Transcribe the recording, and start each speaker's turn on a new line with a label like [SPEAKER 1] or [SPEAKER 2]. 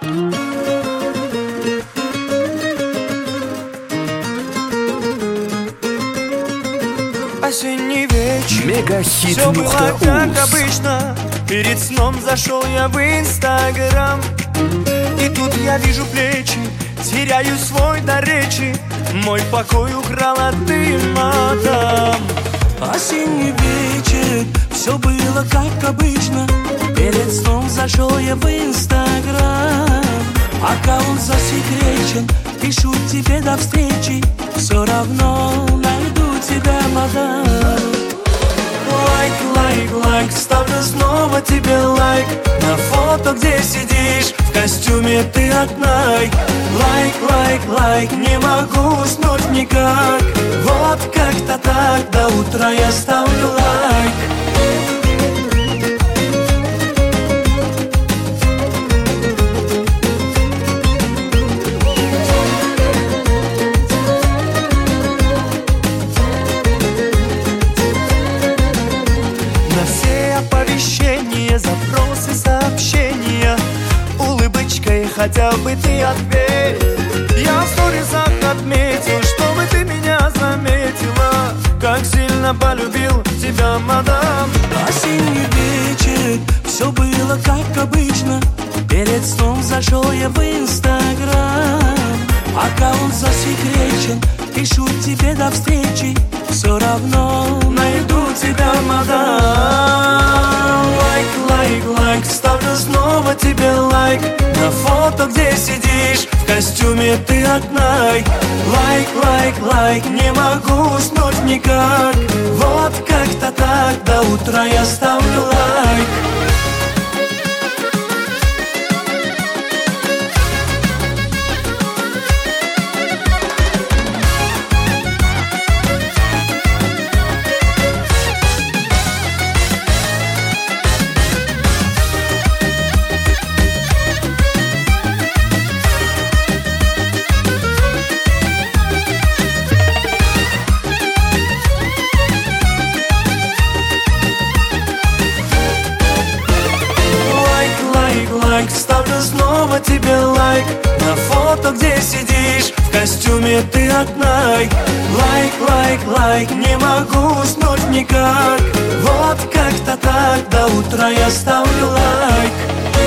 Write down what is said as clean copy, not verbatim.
[SPEAKER 1] Осенний вечер,
[SPEAKER 2] Мегахит
[SPEAKER 1] все было как
[SPEAKER 2] Мухтаус.
[SPEAKER 1] обычно. Перед сном зашел я в Инстаграм, и тут я вижу плечи, теряю свой дар речи. Мой покой украла дыма там.
[SPEAKER 3] Осенний вечер, все было как обычно. Перед сном зашел я в Инстаграм. Аккаунт засекречен, пишу тебе до встречи. Все равно найду тебя, мадам.
[SPEAKER 1] Лайк, лайк, лайк, ставлю снова тебе лайк. На фото, где сидишь, в костюме ты одна. Лайк, лайк, лайк, не могу уснуть никак. Вот как-то так, до утра я ставлю лайк. На все оповещения, запросы, сообщения улыбочкой хотя бы ты ответь. Я в сторисах отметил, чтобы ты меня заметила. Как сильно полюбил тебя, мадам.
[SPEAKER 3] Осенний вечер, все было как обычно. Перед сном зашел я в Инстаграм. Аккаунт засекречен, пишу тебе до встречи. Все равно
[SPEAKER 1] Найду тебя, мадам. Лайк, лайк, лайк, ставлю снова тебе лайк. На фото, где сидишь, в костюме ты одна. Лайк, лайк, лайк, не могу уснуть никак. Вот как-то так, до утра я ставлю лайк. Лайк, ставлю снова тебе лайк. На фото, где сидишь, в костюме ты одна. Лайк, лайк, лайк, не могу уснуть никак. Вот как-то так, до утра я ставлю лайк.